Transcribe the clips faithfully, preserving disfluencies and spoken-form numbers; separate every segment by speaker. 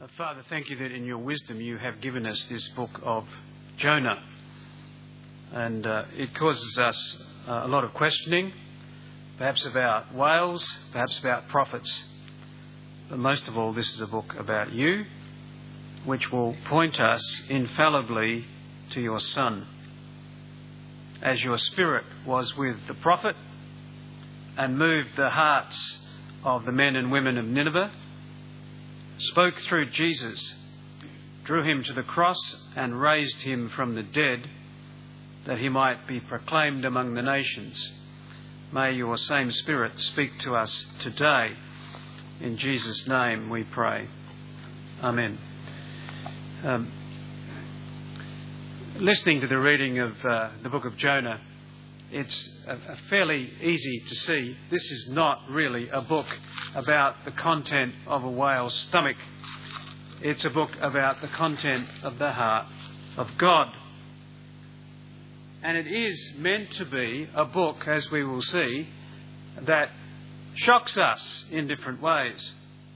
Speaker 1: Uh, Father, thank you that in your wisdom you have given us this book of Jonah. And uh, it causes us uh, a lot of questioning, perhaps about whales, perhaps about prophets. But most of all, this is a book about you, which will point us infallibly to your Son. As your Spirit was with the prophet and moved the hearts of the men and women of Nineveh, spoke through Jesus, drew him to the cross and raised him from the dead, that he might be proclaimed among the nations. May your same Spirit speak to us today. In Jesus' name we pray. Amen. Um, listening to the reading of uh, the book of Jonah, it's a, a fairly easy to see this is not really a book about the content of a whale's stomach. It's a book about the content of the heart of God. And it is meant to be a book, as we will see, that shocks us in different ways.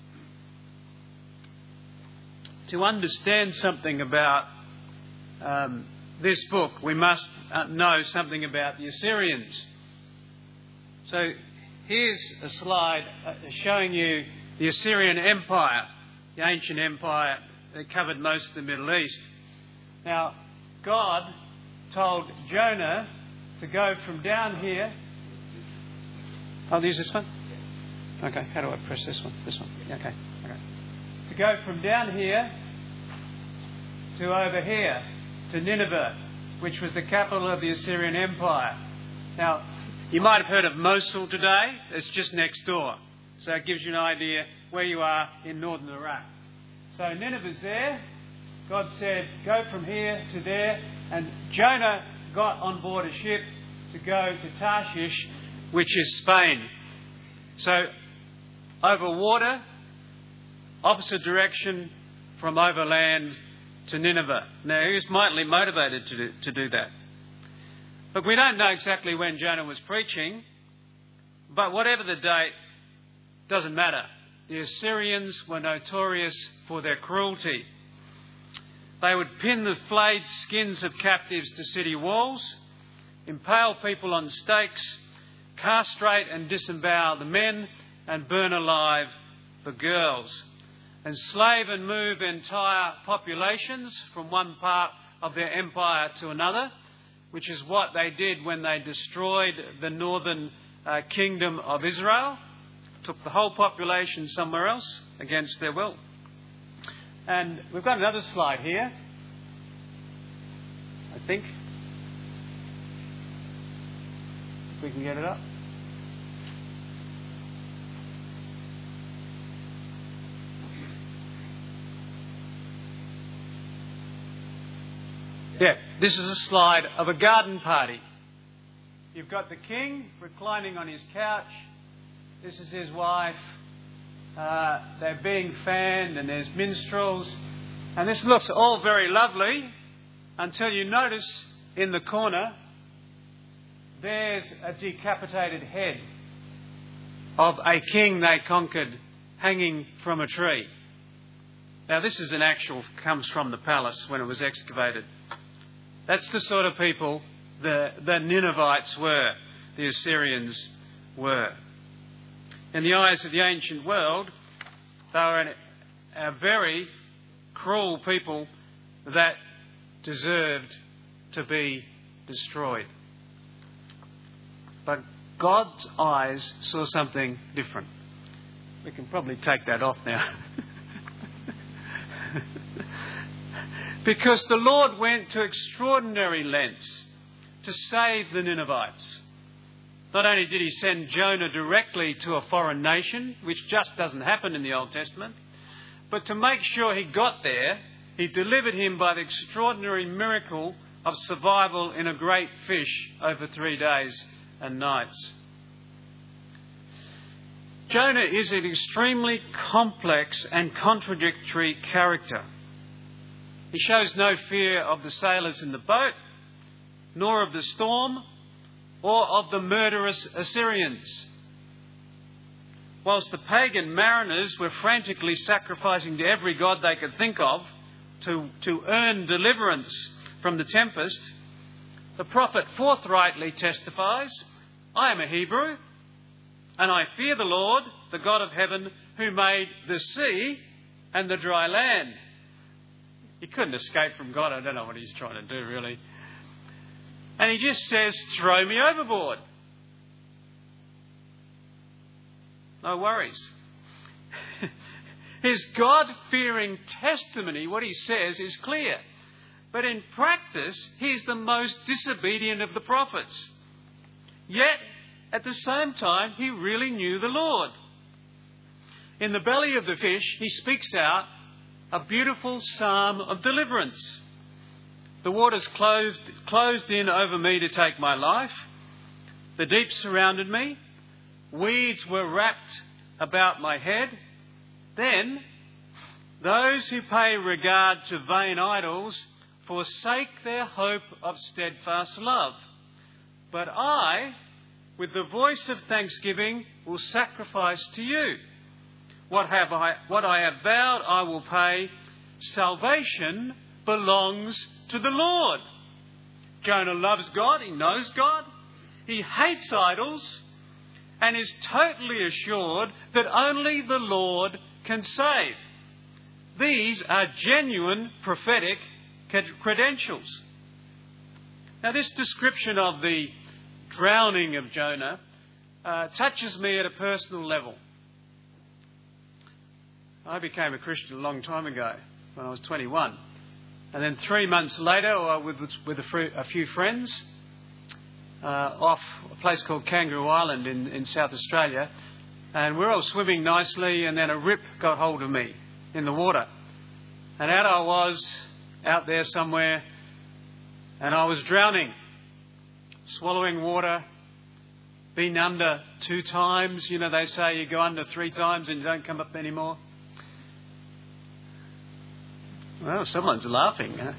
Speaker 1: To understand something about um, this book, we must know something about the Assyrians. So here's a slide showing you the Assyrian Empire, the ancient empire that covered most of the Middle East. Now, God told Jonah to go from down here. I'll use this one? Okay, how do I press this one? This one. Okay, okay. To go from down here to over here, to Nineveh, which was the capital of the Assyrian Empire. Now, you might have heard of Mosul today. It's just next door. So it gives you an idea where you are in northern Iraq. So Nineveh's there. God said, go from here to there. And Jonah got on board a ship to go to Tarshish, which is Spain. So over water, opposite direction from overland to Nineveh. Now, he was mightily motivated to do, to do that. But we don't know exactly when Jonah was preaching, but whatever the date, doesn't matter. The Assyrians were notorious for their cruelty. They would pin the flayed skins of captives to city walls, impale people on stakes, castrate and disembowel the men, and burn alive the girls. Enslave and move entire populations from one part of their empire to another, which is what they did when they destroyed the northern uh, kingdom of Israel, took the whole population somewhere else against their will. And we've got another slide here, I think. If we can get it up. Yeah, this is a slide of a garden party. You've got the king reclining on his couch. This is his wife. Uh, they're being fanned and there's minstrels. And this looks all very lovely until you notice in the corner there's a decapitated head of a king they conquered hanging from a tree. Now this is an actual, comes from the palace when it was excavated. That's the sort of people the, the Ninevites were, the Assyrians were. In the eyes of the ancient world, they were an, a very cruel people that deserved to be destroyed. But God's eyes saw something different. We can probably take that off now. Because the Lord went to extraordinary lengths to save the Ninevites. Not only did he send Jonah directly to a foreign nation, which just doesn't happen in the Old Testament, but to make sure he got there, he delivered him by the extraordinary miracle of survival in a great fish over three days and nights. Jonah is an extremely complex and contradictory character. He shows no fear of the sailors in the boat, nor of the storm, or of the murderous Assyrians. whilst the pagan mariners were frantically sacrificing to every god they could think of to, to earn deliverance from the tempest, the prophet forthrightly testifies, I am a Hebrew, and I fear the Lord, the God of heaven, who made the sea and the dry land. He couldn't escape from God. I don't know what he's trying to do, really. And he just says, throw me overboard. No worries. His God-fearing testimony, what he says, is clear. But in practice, he's the most disobedient of the prophets. Yet, at the same time, he really knew the Lord. In the belly of the fish, he speaks out a beautiful psalm of deliverance. The waters closed, closed in over me to take my life. The deep surrounded me. Weeds were wrapped about my head. Then, those who pay regard to vain idols forsake their hope of steadfast love. But I, with the voice of thanksgiving, will sacrifice to you. What have I, what I have vowed I will pay. Salvation belongs to the Lord. Jonah loves God. He knows God. He hates idols and is totally assured that only the Lord can save. These are genuine prophetic credentials. Now, this description of the drowning of Jonah uh, touches me at a personal level. I became a Christian a long time ago, when I was twenty-one. And then three months later, I was with, with a, a few friends uh, off a place called Kangaroo Island in, in South Australia. And we were all swimming nicely, and then a rip got hold of me in the water. And out I was, out there somewhere, and I was drowning, swallowing water, been under two times. You know, they say you go under three times and you don't come up anymore. Well, someone's laughing. Huh?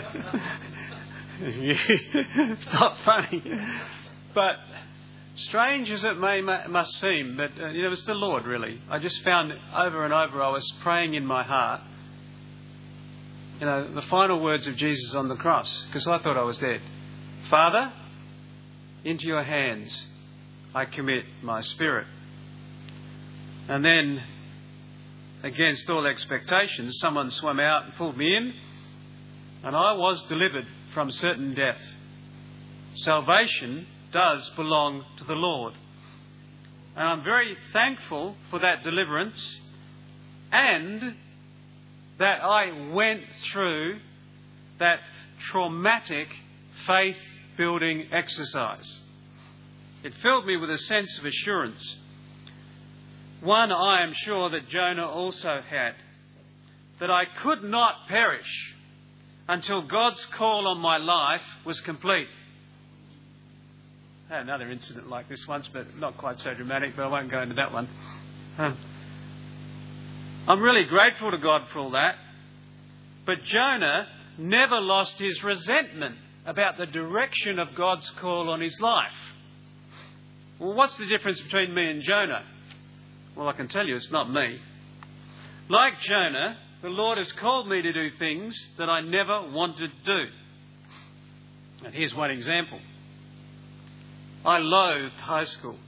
Speaker 1: It's not funny. But strange as it may must seem, but uh, you know, it's the Lord, really. I just found over and over I was praying in my heart, you know, the final words of Jesus on the cross, because I thought I was dead. Father, into your hands I commit my spirit. And then, against all expectations, someone swam out and pulled me in, and I was delivered from certain death. Salvation does belong to the Lord. And I'm very thankful for that deliverance, and that I went through that traumatic faith-building exercise. It filled me with a sense of assurance. One I am sure that Jonah also had, that I could not perish until God's call on my life was complete. I had another incident like this once, but not quite so dramatic, but I won't go into that one. Um, I'm really grateful to God for all that. But Jonah never lost his resentment about the direction of God's call on his life. Well, what's the difference between me and Jonah? Well, I can tell you it's not me. Like Jonah, the Lord has called me to do things that I never wanted to do. And here's one example. I loathed high school.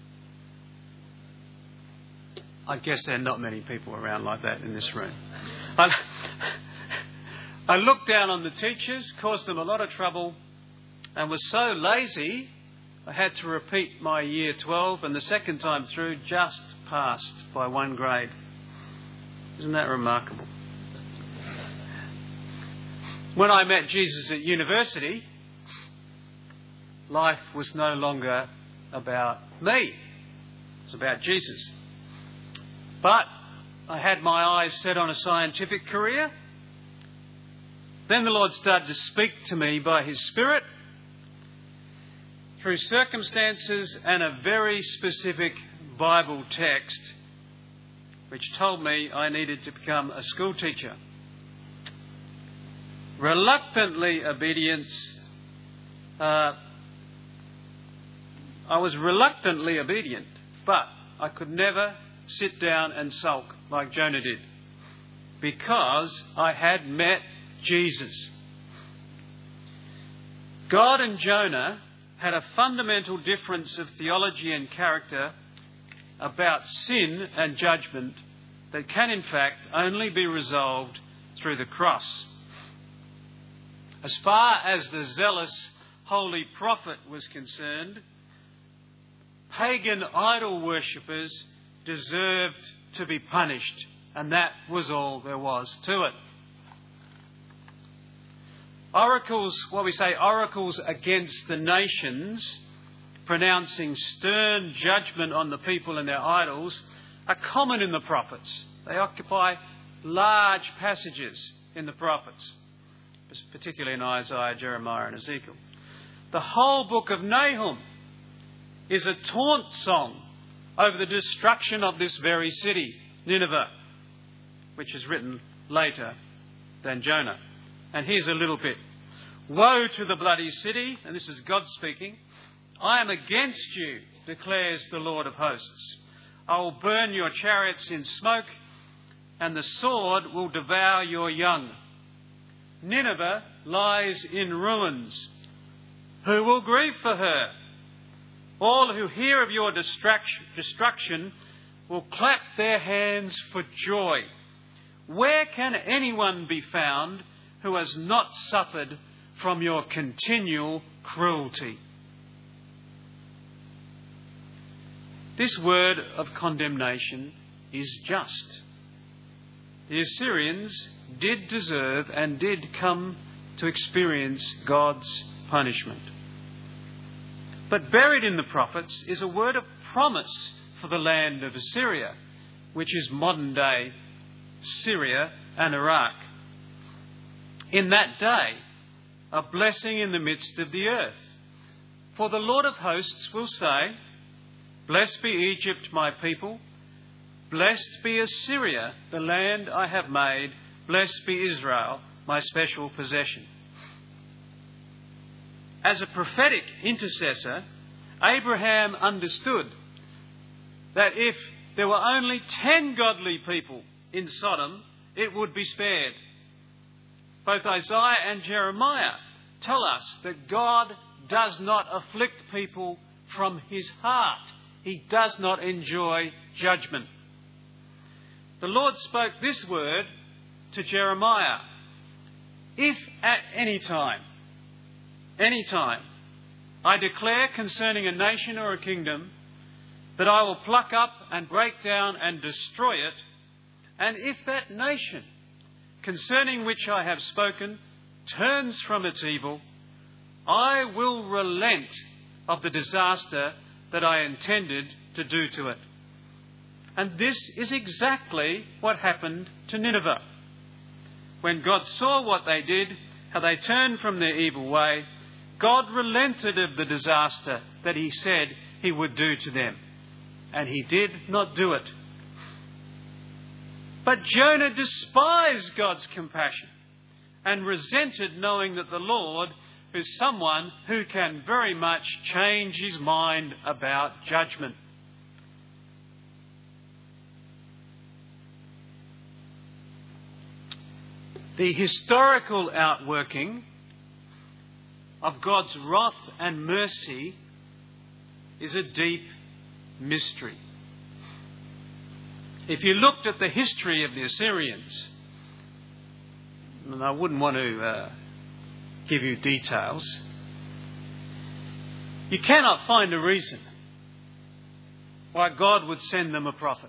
Speaker 1: I guess there are not many people around like that in this room. I, I looked down on the teachers, caused them a lot of trouble, and was so lazy I had to repeat my year twelve, and the second time through just passed by one grade. Isn't that remarkable? When I met Jesus at university, life was no longer about me. It was about Jesus. But I had my eyes set on a scientific career. Then the Lord started to speak to me by His Spirit through circumstances and a very specific Bible text which told me I needed to become a school teacher. Reluctantly obedience. Uh, I was reluctantly obedient, but I could never sit down and sulk like Jonah did, because I had met Jesus. God and Jonah had a fundamental difference of theology and character about sin and judgment that can in fact only be resolved through the cross. As far as the zealous holy prophet was concerned, pagan idol worshippers deserved to be punished, and that was all there was to it. Oracles, what we say, oracles against the nations, pronouncing stern judgment on the people and their idols, are common in the prophets. They occupy large passages in the prophets, particularly in Isaiah, Jeremiah and Ezekiel. The whole book of Nahum is a taunt song over the destruction of this very city, Nineveh, which is written later than Jonah. And here's a little bit. Woe to the bloody city, and this is God speaking. I am against you, declares the Lord of hosts. I will burn your chariots in smoke, and the sword will devour your young. Nineveh lies in ruins. Who will grieve for her? All who hear of your destruction will clap their hands for joy. Where can anyone be found who has not suffered from your continual cruelty? This word of condemnation is just. The Assyrians did deserve and did come to experience God's punishment. But buried in the prophets is a word of promise for the land of Assyria, which is modern-day Syria and Iraq. In that day, a blessing in the midst of the earth. For the Lord of hosts will say, Blessed be Egypt, my people. Blessed be Assyria, the land I have made. Blessed be Israel, my special possession. As a prophetic intercessor, Abraham understood that if there were only ten godly people in Sodom, it would be spared. Both Isaiah and Jeremiah tell us that God does not afflict people from his heart. He does not enjoy judgment. The Lord spoke this word to Jeremiah. If at any time, any time, I declare concerning a nation or a kingdom that I will pluck up and break down and destroy it, and if that nation concerning which I have spoken turns from its evil, I will relent of the disaster that I intended to do to it. And this is exactly what happened to Nineveh. When God saw what they did, how they turned from their evil way, God relented of the disaster that he said he would do to them. And he did not do it. But Jonah despised God's compassion and resented knowing that the Lord is someone who can very much change his mind about judgment. The historical outworking of God's wrath and mercy is a deep mystery. If you looked at the history of the Assyrians, and I wouldn't want to uh, give you details, you cannot find a reason why God would send them a prophet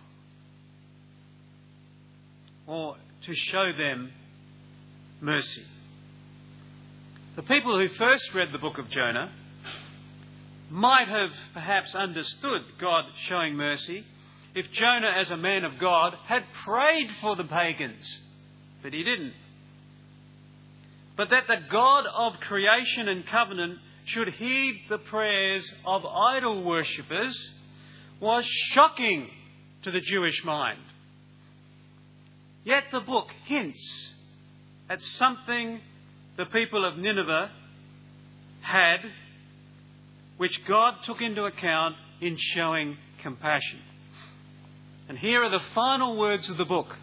Speaker 1: or to show them mercy. The people who first read the book of Jonah might have perhaps understood God showing mercy if Jonah, as a man of God, had prayed for the pagans, but he didn't. But that the God of creation and covenant should heed the prayers of idol worshippers was shocking to the Jewish mind. Yet the book hints at something the people of Nineveh had, which God took into account in showing compassion. And here are the final words of the book.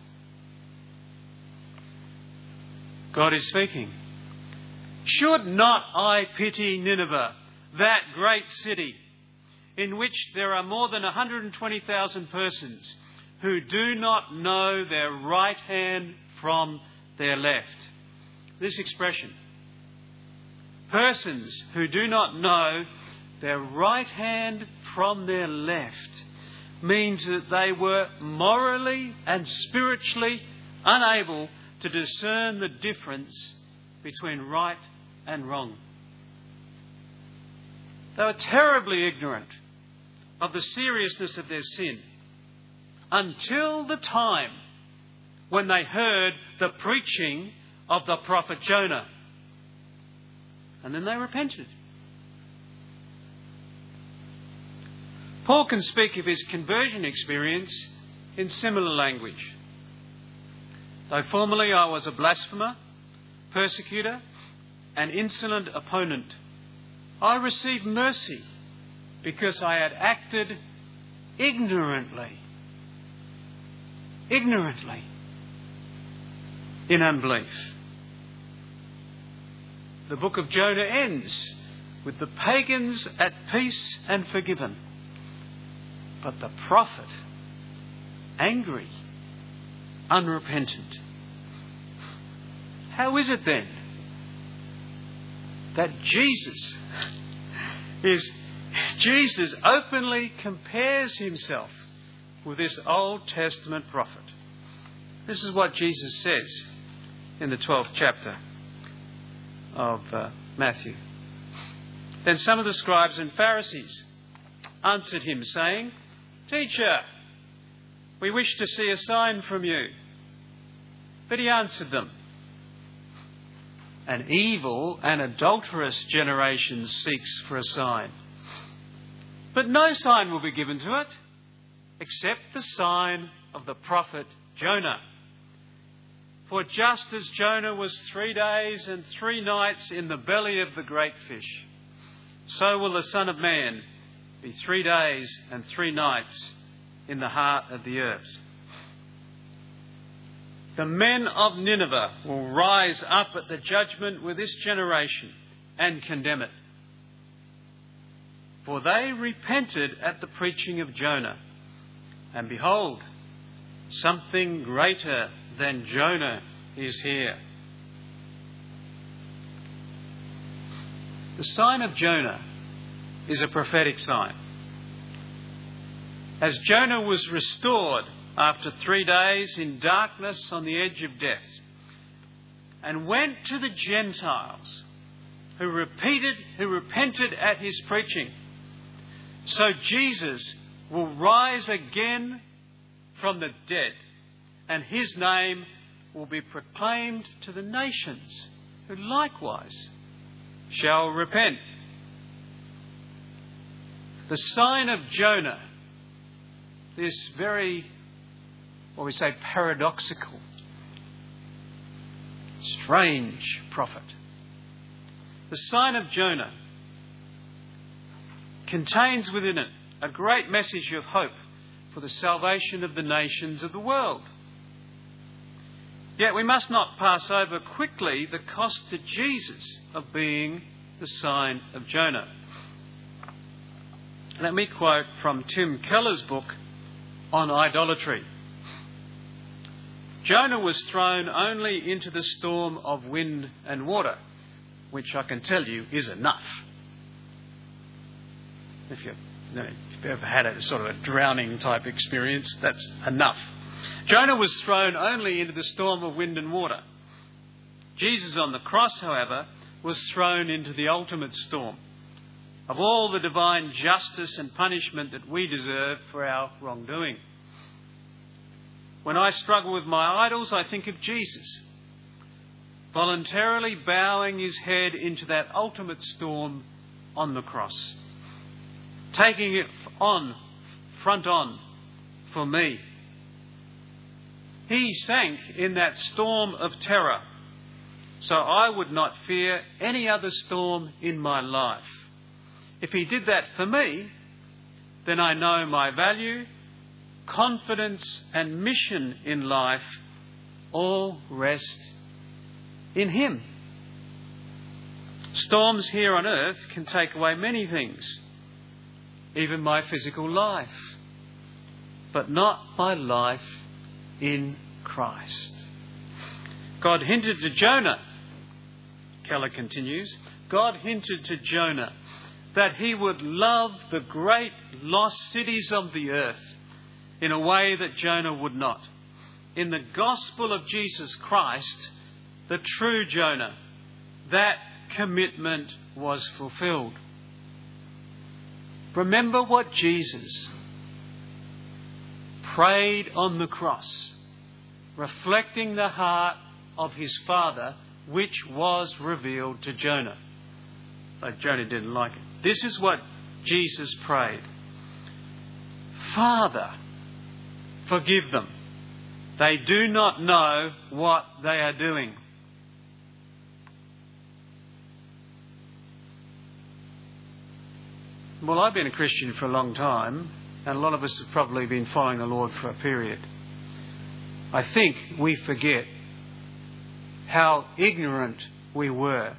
Speaker 1: God is speaking. Should not I pity Nineveh, that great city, in which there are more than one hundred twenty thousand persons who do not know their right hand from their left? This expression, persons who do not know their right hand from their left, means that they were morally and spiritually unable to discern the difference between right and wrong. They were terribly ignorant of the seriousness of their sin until the time when they heard the preaching of the prophet Jonah. And then they repented. Paul can speak of his conversion experience in similar language. Though formerly I was a blasphemer, persecutor, and insolent opponent, I received mercy because I had acted ignorantly, ignorantly in unbelief. The book of Jonah ends with the pagans at peace and forgiven, but the prophet angry, unrepentant. How is it then that Jesus is Jesus openly compares himself with this Old Testament prophet? This is what Jesus says in the twelfth chapter of uh, Matthew. Then some of the scribes and Pharisees answered him, saying, Teacher, we wish to see a sign from you. But he answered them, An evil and adulterous generation seeks for a sign. But no sign will be given to it, except the sign of the prophet Jonah. For just as Jonah was three days and three nights in the belly of the great fish, so will the Son of Man be three days and three nights in the heart of the earth. The men of Nineveh will rise up at the judgment with this generation and condemn it. For they repented at the preaching of Jonah. And behold, something greater than Jonah is here. The sign of Jonah is a prophetic sign. As Jonah was restored after three days in darkness on the edge of death, and went to the Gentiles who repeated, who repented at his preaching, so Jesus will rise again from the dead, and his name will be proclaimed to the nations, who likewise shall repent. The sign of Jonah, this very, what we say, paradoxical, strange prophet. The sign of Jonah contains within it a great message of hope for the salvation of the nations of the world. Yet we must not pass over quickly the cost to Jesus of being the sign of Jonah. Let me quote from Tim Keller's book on idolatry. Jonah was thrown only into the storm of wind and water, which I can tell you is enough. If you've, you know, if you've ever had a sort of a drowning type experience, that's enough. Jonah was thrown only into the storm of wind and water. Jesus on the cross, however, was thrown into the ultimate storm of all the divine justice and punishment that we deserve for our wrongdoing. When I struggle with my idols, I think of Jesus, voluntarily bowing his head into that ultimate storm on the cross, taking it on, front on, for me. He sank in that storm of terror, so I would not fear any other storm in my life. If he did that for me, then I know my value, confidence and mission in life all rest in Him. Storms here on earth can take away many things, even my physical life, but not my life in Christ. God hinted to Jonah, Keller continues, God hinted to Jonah that he would love the great lost cities of the earth in a way that Jonah would not. In the gospel of Jesus Christ, the true Jonah, that commitment was fulfilled. Remember what Jesus prayed on the cross, reflecting the heart of his Father, which was revealed to Jonah. But Jonah didn't like it. This is what Jesus prayed. Father, forgive them. They do not know what they are doing. Well, I've been a Christian for a long time, and a lot of us have probably been following the Lord for a period. I think we forget how ignorant we were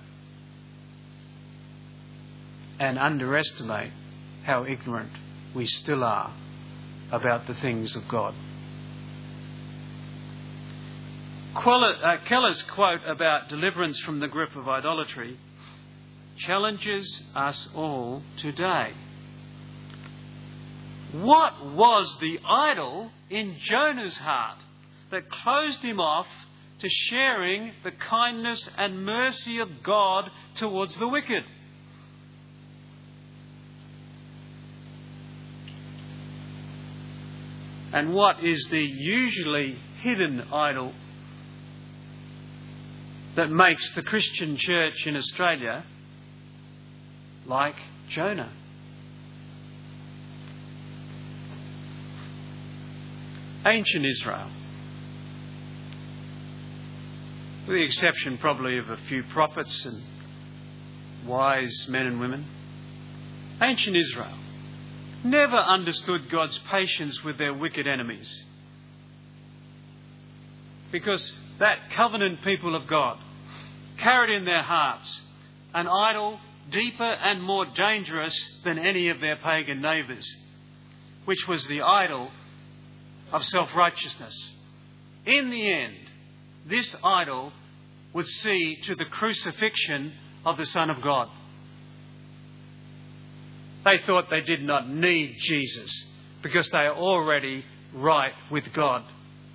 Speaker 1: and underestimate how ignorant we still are about the things of God. Keller's quote about deliverance from the grip of idolatry challenges us all today. What was the idol in Jonah's heart that closed him off to sharing the kindness and mercy of God towards the wicked? And what is the usually hidden idol that makes the Christian church in Australia like Jonah? Ancient Israel, with the exception probably of a few prophets and wise men and women, ancient Israel never understood God's patience with their wicked enemies, because that covenant people of God carried in their hearts an idol deeper and more dangerous than any of their pagan neighbours, which was the idol of self-righteousness. In the end, this idol would see to the crucifixion of the Son of God. They thought they did not need Jesus because they are already right with God.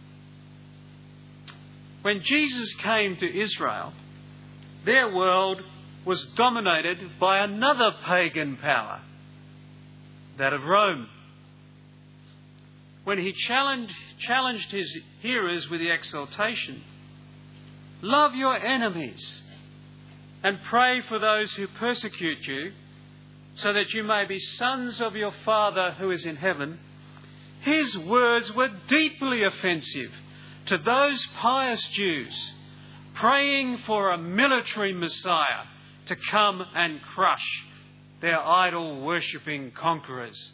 Speaker 1: When Jesus came to Israel, their world was dominated by another pagan power, that of Rome. When he challenged, challenged his hearers with the exhortation, love your enemies and pray for those who persecute you, so that you may be sons of your Father who is in heaven, his words were deeply offensive to those pious Jews praying for a military Messiah to come and crush their idol-worshipping conquerors.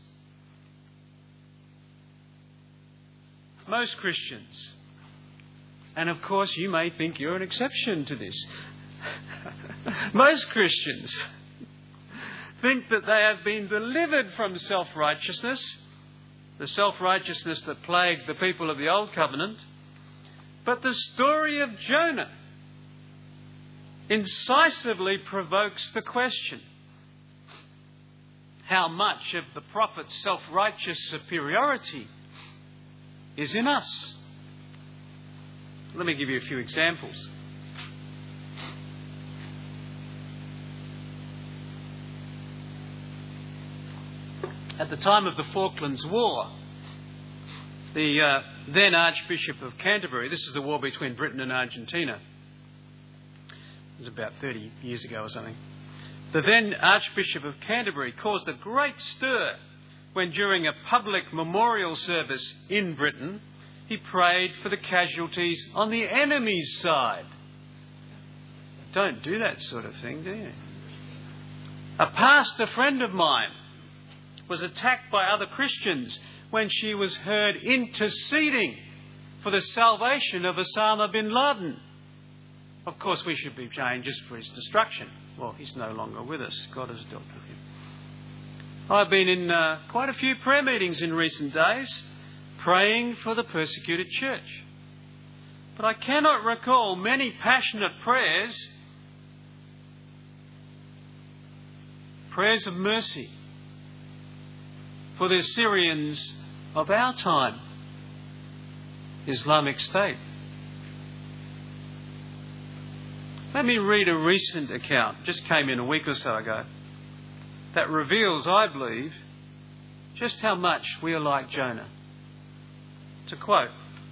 Speaker 1: Most Christians, and of course you may think you're an exception to this, most Christians think that they have been delivered from self-righteousness, the self-righteousness that plagued the people of the Old Covenant. But the story of Jonah incisively provokes the question, how much of the prophet's self-righteous superiority is in us? Let me give you a few examples. At the time of the Falklands War, the uh, then Archbishop of Canterbury, this is the war between Britain and Argentina, it was about thirty years ago or something, the then Archbishop of Canterbury caused a great stir when during a public memorial service in Britain, he prayed for the casualties on the enemy's side. Don't do that sort of thing, do you? A pastor friend of mine was attacked by other Christians when she was heard interceding for the salvation of Osama bin Laden. Of course, we should be praying just for his destruction. Well, he's no longer with us. God has dealt with him. I've been in uh, quite a few prayer meetings in recent days, praying for the persecuted church. But I cannot recall many passionate prayers, prayers of mercy for the Syrians of our time, Islamic State. Let me read a recent account, just came in a week or so ago, that reveals, I believe, just how much we are like Jonah. To quote,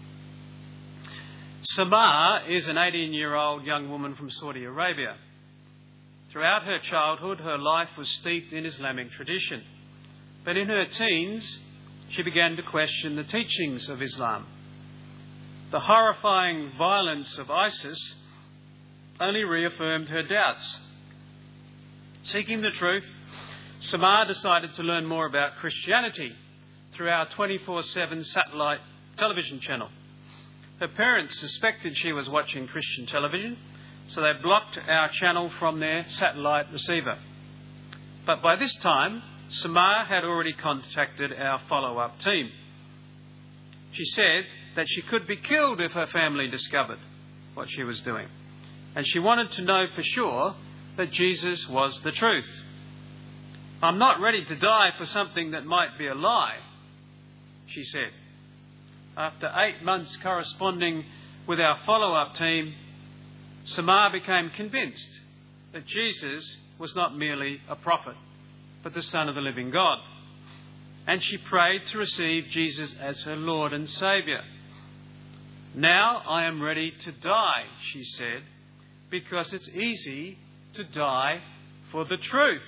Speaker 1: Samar is an eighteen-year-old young woman from Saudi Arabia. Throughout her childhood, her life was steeped in Islamic tradition. But in her teens, she began to question the teachings of Islam. The horrifying violence of ISIS only reaffirmed her doubts. Seeking the truth, Samar decided to learn more about Christianity through our twenty-four seven satellite television channel. Her parents suspected she was watching Christian television, so they blocked our channel from their satellite receiver. But by this time, Samar had already contacted our follow-up team. She said that she could be killed if her family discovered what she was doing. And she wanted to know for sure that Jesus was the truth. I'm not ready to die for something that might be a lie, she said. After eight months corresponding with our follow-up team, Samar became convinced that Jesus was not merely a prophet, but the Son of the living God. And she prayed to receive Jesus as her Lord and Saviour. Now I am ready to die, she said, because it's easy to die for the truth.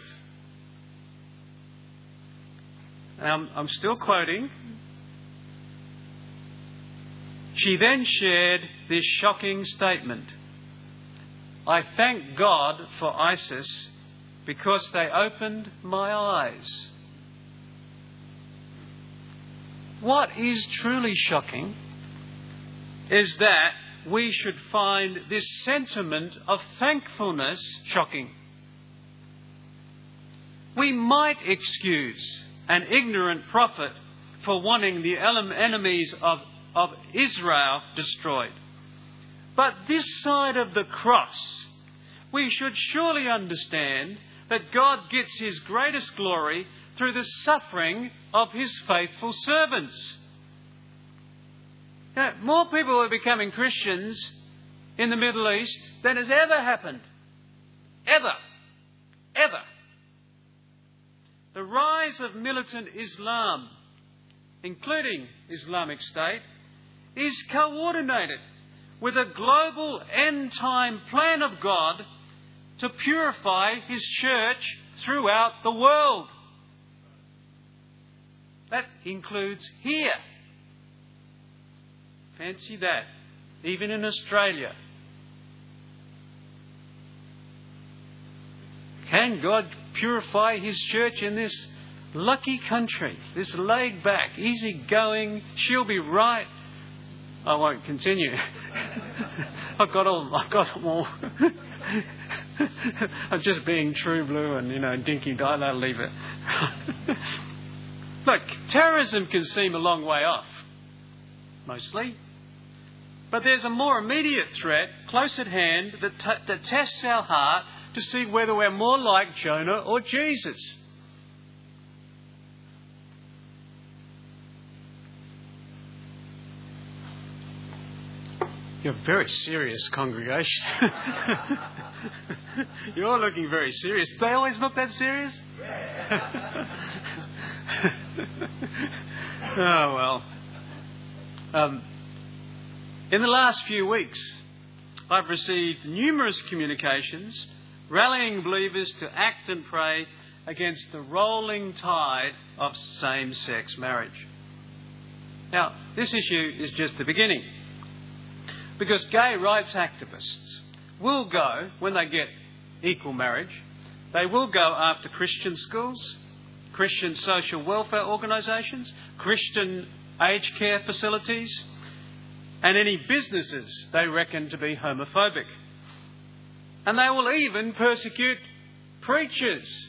Speaker 1: Um, I'm still quoting. She then shared this shocking statement. I thank God for ISIS because they opened my eyes. What is truly shocking is that we should find this sentiment of thankfulness shocking. We might excuse an ignorant prophet for wanting the enemies of, of Israel destroyed. But this side of the cross, we should surely understand that God gets his greatest glory through the suffering of his faithful servants. Now, more people are becoming Christians in the Middle East than has ever happened. Ever. Ever. The rise of militant Islam, including Islamic State, is coordinated with a global end-time plan of God to purify his church throughout the world. That includes here. Fancy that. Even in Australia. Can God purify his church in this lucky country? This laid back, easy going, she'll be right. I won't continue. I've got all, I've got them all. I'm just being true blue and, you know, dinky die, I'll leave it. Look, terrorism can seem a long way off, mostly. But there's a more immediate threat close at hand that, t- that tests our heart to see whether we're more like Jonah or Jesus. You're a very serious congregation. You're looking very serious. They always look that serious? Oh, well. Um, in the last few weeks, I've received numerous communications rallying believers to act and pray against the rolling tide of same-sex marriage. Now, this issue is just the beginning. Because gay rights activists will go, when they get equal marriage, they will go after Christian schools Christian social welfare organisations, Christian aged care facilities, and any businesses they reckon to be homophobic. And they will even persecute preachers.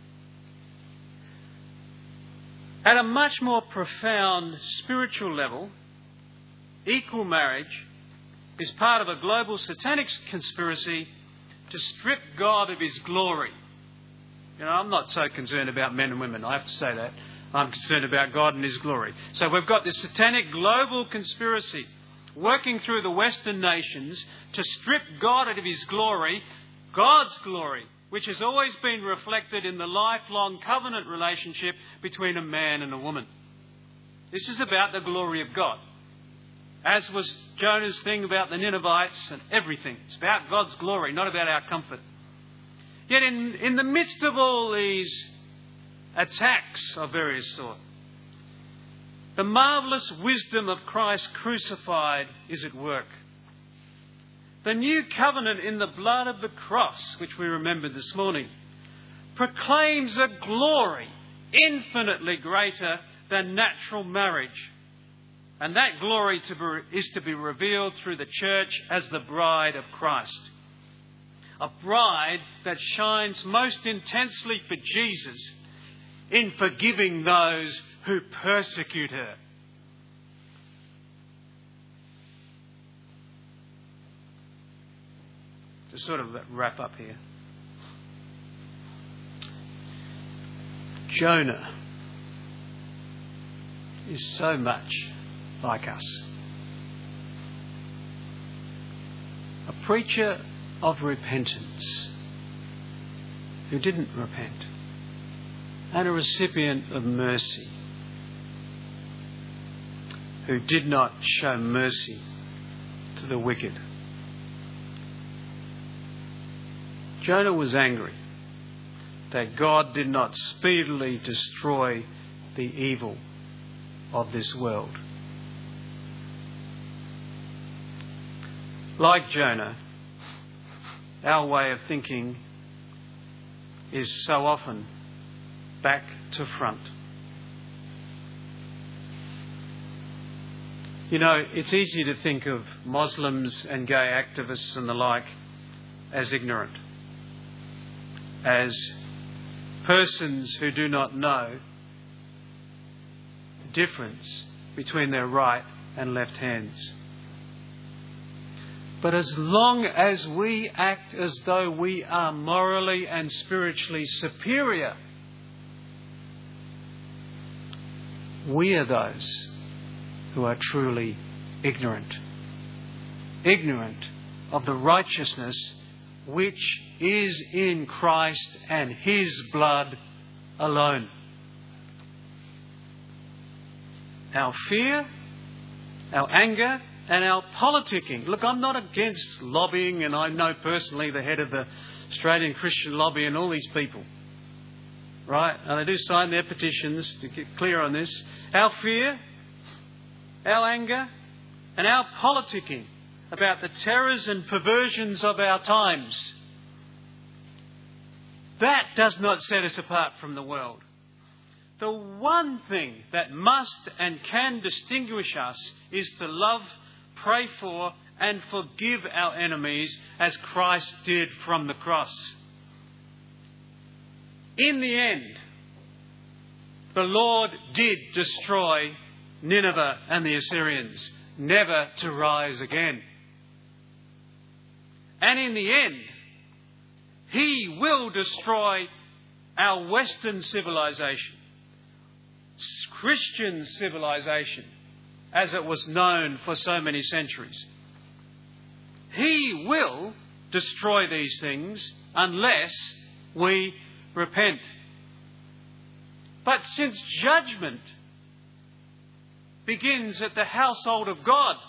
Speaker 1: At a much more profound spiritual level, equal marriage is part of a global satanic conspiracy to strip God of his glory. You know, I'm not so concerned about men and women, I have to say that. I'm concerned about God and his glory. So we've got this satanic global conspiracy working through the Western nations to strip God out of his glory, God's glory, which has always been reflected in the lifelong covenant relationship between a man and a woman. This is about the glory of God. As was Jonah's thing about the Ninevites and everything. It's about God's glory, not about our comfort. Yet in, in the midst of all these attacks of various sorts, the marvellous wisdom of Christ crucified is at work. The new covenant in the blood of the cross, which we remembered this morning, proclaims a glory infinitely greater than natural marriage. And that glory to be, is to be revealed through the church as the bride of Christ. A bride that shines most intensely for Jesus in forgiving those who persecute her. To sort of wrap up here. Jonah is so much like us. A preacher of repentance who didn't repent, and a recipient of mercy who did not show mercy to the wicked. Jonah was angry that God did not speedily destroy the evil of this world. Like Jonah, our way of thinking is so often back to front. You know, it's easy to think of Muslims and gay activists and the like as ignorant, as persons who do not know the difference between their right and left hands. But as long as we act as though we are morally and spiritually superior, we are those who are truly ignorant. Ignorant of the righteousness which is in Christ and his blood alone. Our fear, our anger, and our politicking. Look, I'm not against lobbying, and I know personally the head of the Australian Christian Lobby and all these people. Right? And they do sign their petitions to get clear on this. Our fear, our anger, and our politicking about the terrors and perversions of our times, that does not set us apart from the world. The one thing that must and can distinguish us is to love, pray for and forgive our enemies as Christ did from the cross. In the end, the Lord did destroy Nineveh and the Assyrians, never to rise again. And in the end, he will destroy our Western civilization, Christian civilization, as it was known for so many centuries. He will destroy these things unless we repent. But since judgment begins at the household of God,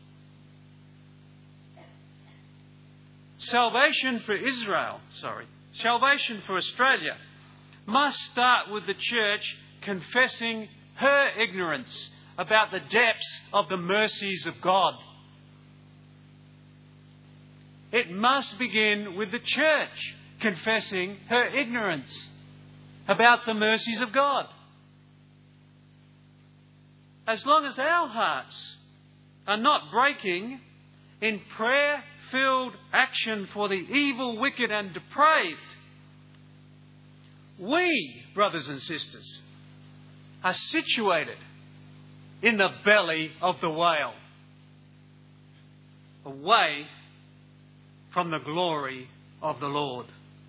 Speaker 1: salvation for Israel, sorry, salvation for Australia must start with the church confessing her ignorance about the depths of the mercies of God. It must begin with the church confessing her ignorance about the mercies of God. As long as our hearts are not breaking in prayer-filled action for the evil, wicked and depraved, we, brothers and sisters, are situated in the belly of the whale, away from the glory of the Lord.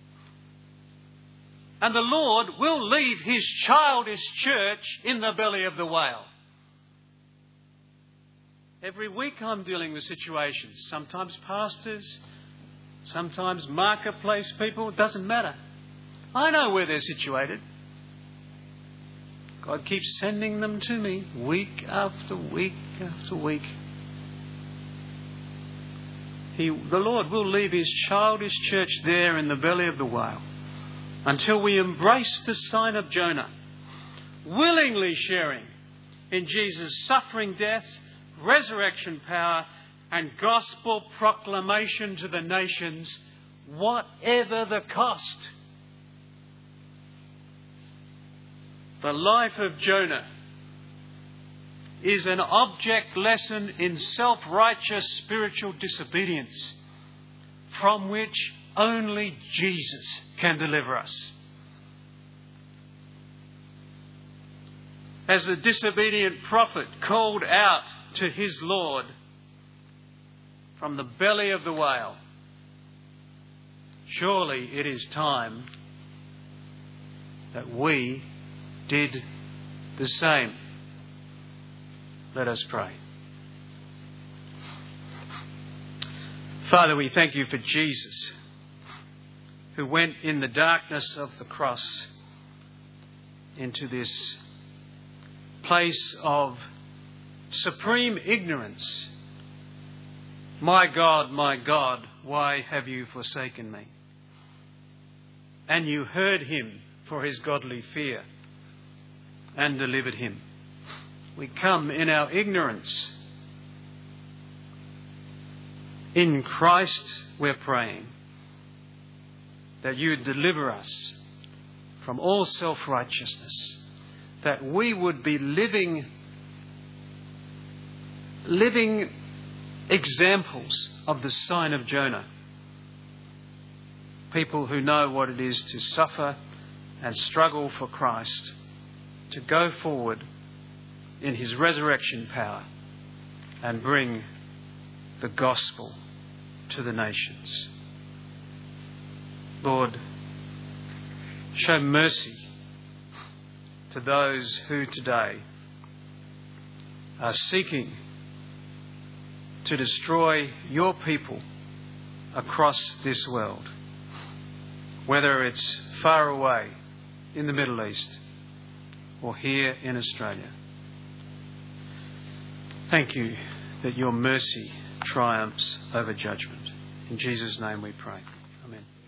Speaker 1: And the Lord will leave His childish church in the belly of the whale. Every week I'm dealing with situations. Sometimes pastors, sometimes marketplace people. It doesn't matter. I know where they're situated. God keeps sending them to me week after week after week. He, the Lord will leave His childish church there in the belly of the whale until we embrace the sign of Jonah, willingly sharing in Jesus' suffering, death, resurrection power and gospel proclamation to the nations, whatever the cost. The life of Jonah is an object lesson in self-righteous spiritual disobedience from which only Jesus can deliver us. As the disobedient prophet called out to his Lord from the belly of the whale, surely it is time that we did the same. Let us pray. Father, we thank You for Jesus, who went in the darkness of the cross into this place of supreme ignorance. My God, my God, why have You forsaken me? And You heard Him for His godly fear and delivered Him. We come in our ignorance. In Christ we're praying that You deliver us from all self-righteousness, that we would be living, living examples of the sign of Jonah. People who know what it is to suffer and struggle for Christ, to go forward in His resurrection power and bring the gospel to the nations. Lord, show mercy to those who today are seeking to destroy Your people across this world, whether it's far away in the Middle East or here in Australia. Thank You that Your mercy triumphs over judgment. In Jesus' name we pray. Amen.